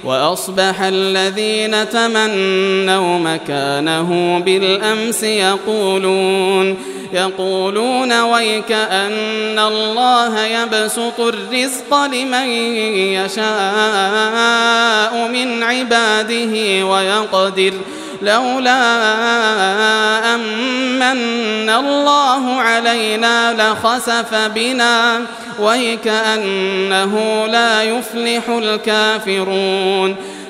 وأصبح الذين تمنوا مكانه بالأمس يقولون ويك أن الله يبسط الرزق لمن يشاء من عباده ويقدر لولا أمن الله علينا لخسف بنا ويك أنه لا يفلح الكافرون